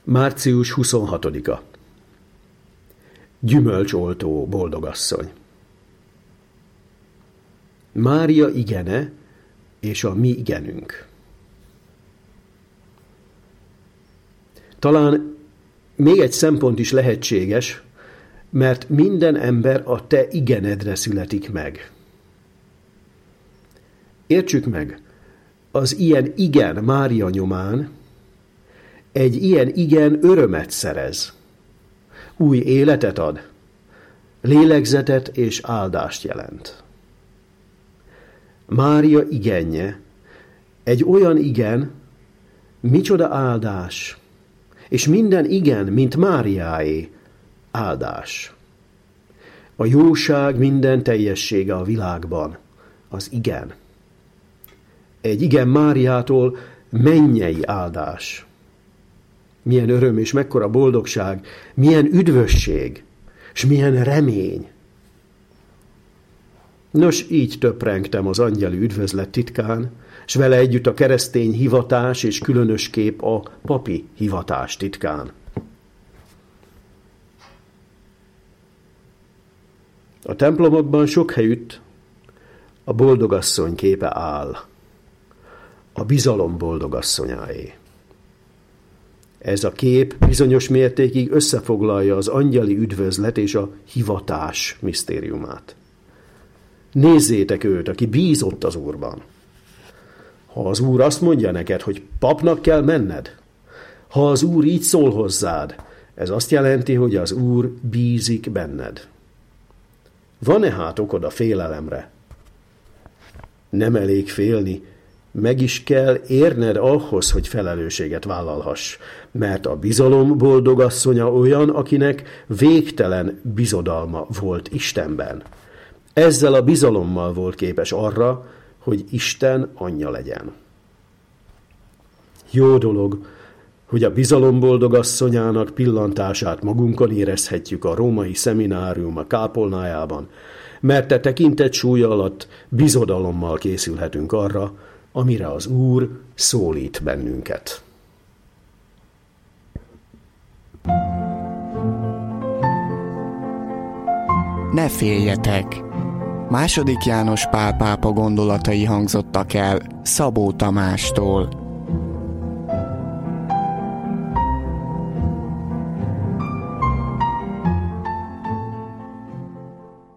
Március 26-a. Gyümölcsoltó boldogasszony. Mária igene és a mi igenünk. Talán még egy szempont is lehetséges, mert minden ember a te igenedre születik meg. Értsük meg, az ilyen igen Mária nyomán egy ilyen igen örömet szerez, új életet ad, lélegzetet és áldást jelent. Mária igenje, egy olyan igen, micsoda áldás, és minden igen, mint Máriáé, áldás. A jóság minden teljessége a világban, az igen. Egy igen Máriától mennyei áldás. Milyen öröm és mekkora boldogság, milyen üdvösség, és milyen remény. Nos, így töprengtem az angyali üdvözlet titkán, s vele együtt a keresztény hivatás és különösképp a papi hivatás titkán. A templomokban sok helyütt a boldogasszony képe áll, a bizalom boldogasszonyáé. Ez a kép bizonyos mértékig összefoglalja az angyali üdvözlet és a hivatás misztériumát. Nézzétek őt, aki bízott az Úrban. Ha az Úr azt mondja neked, hogy papnak kell menned, ha az Úr így szól hozzád, ez azt jelenti, hogy az Úr bízik benned. Van-e hát okod a félelemre? Nem elég félni, meg is kell érned ahhoz, hogy felelősséget vállalhass, mert a bizalom boldogasszonya olyan, akinek végtelen bizodalma volt Istenben. Ezzel a bizalommal volt képes arra, hogy Isten anyja legyen. Jó dolog, hogy a bizalom boldogasszonyának pillantását magunkon érezhetjük a római szeminárium a kápolnájában, mert tekintet súlya alatt bizodalommal készülhetünk arra, amire az Úr szólít bennünket. Ne féljetek! II. János Pál pápa gondolatai hangzottak el Szabó Tamástól.